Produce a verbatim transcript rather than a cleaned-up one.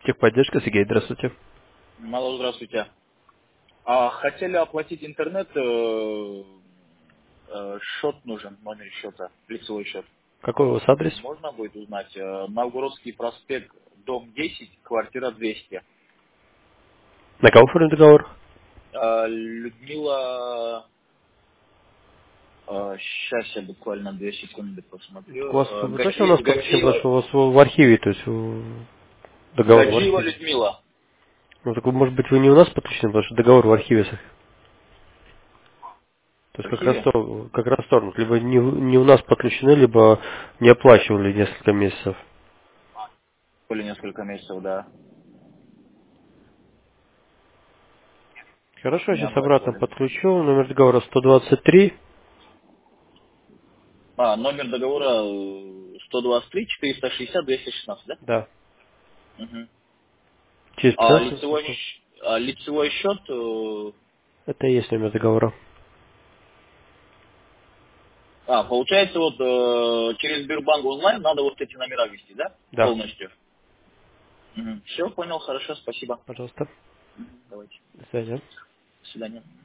Техподдержка, Сергей, здравствуйте. Алло, здравствуйте. А, хотели оплатить интернет, э, э, счет нужен, номер счета, лицевой счет. Какой у вас адрес? Можно будет узнать? Э, Новгородский проспект, дом десять, квартира двести. На кого оформлен договор? Э, Людмила, сейчас я буквально две секунды посмотрю. У вас Э, вы точно у Гаджи- нас подключен, потому Гаджиева, что у вас в в архиве, то есть у- договор в Гаджиева архиве. Людмила. Ну, так, может быть, вы не у нас подключены, потому что договор в архиве. То В есть как раз архиве? то, как раз торгнут. Либо не, в- не у нас подключены, либо не оплачивали несколько месяцев. Были несколько месяцев, да. Хорошо, я Не сейчас обратно оплачивали. подключу. Номер договора сто двадцать три. А, номер договора э, сто двадцать три четыреста шестьдесят двести шестнадцать, да? Да. Мгм. Через А пятнадцать. лицевой, щ- а лицевой счет, э, Это и есть номер договора. а, получается, вот э, через Сбербанк онлайн надо вот эти номера ввести, да? Да. Полностью. Все, понял, хорошо, спасибо. Пожалуйста. Мгм, давайте. До связи. До свидания.